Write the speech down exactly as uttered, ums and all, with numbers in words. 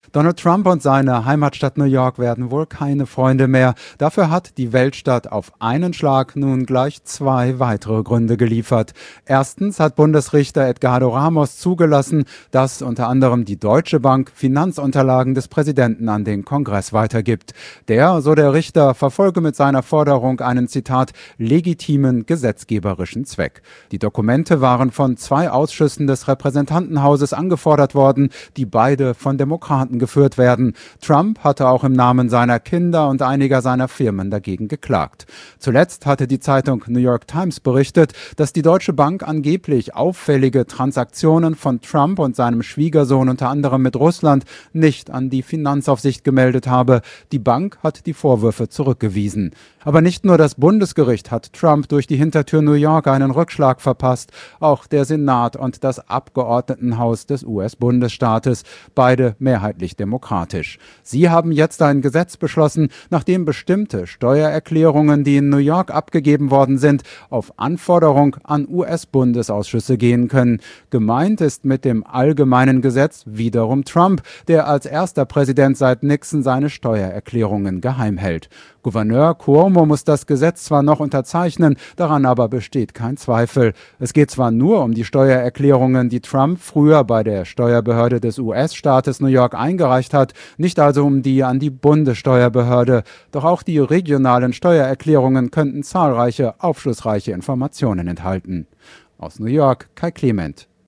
Donald Trump und seine Heimatstadt New York werden wohl keine Freunde mehr. Dafür hat die Weltstadt auf einen Schlag nun gleich zwei weitere Gründe geliefert. Erstens hat Bundesrichter Edgardo Ramos zugelassen, dass unter anderem die Deutsche Bank Finanzunterlagen des Präsidenten an den Kongress weitergibt. Der, so der Richter, verfolge mit seiner Forderung einen, Zitat, legitimen gesetzgeberischen Zweck. Die Dokumente waren von zwei Ausschüssen des Repräsentantenhauses angefordert worden, die beide von Demokraten geführt werden. Trump hatte auch im Namen seiner Kinder und einiger seiner Firmen dagegen geklagt. Zuletzt hatte die Zeitung New York Times berichtet, dass die Deutsche Bank angeblich auffällige Transaktionen von Trump und seinem Schwiegersohn unter anderem mit Russland nicht an die Finanzaufsicht gemeldet habe. Die Bank hat die Vorwürfe zurückgewiesen. Aber nicht nur das Bundesgericht hat Trump durch die Hintertür New York einen Rückschlag verpasst, auch der Senat und das Abgeordnetenhaus des U S-Bundesstaates, beide mehrheitlich demokratisch. Sie haben jetzt ein Gesetz beschlossen, nachdem bestimmte Steuererklärungen, die in New York abgegeben worden sind, auf Anforderung an U S-Bundesausschüsse gehen können. Gemeint ist mit dem allgemeinen Gesetz wiederum Trump, der als erster Präsident seit Nixon seine Steuererklärungen geheim hält. Gouverneur Cuomo muss das Gesetz zwar noch unterzeichnen, daran aber besteht kein Zweifel. Es geht zwar nur um die Steuererklärungen, die Trump früher bei der Steuerbehörde des U S-Staates New York eingereicht hat, nicht also um die an die Bundessteuerbehörde. Doch auch die regionalen Steuererklärungen könnten zahlreiche, aufschlussreiche Informationen enthalten. Aus New York, Kai Clement.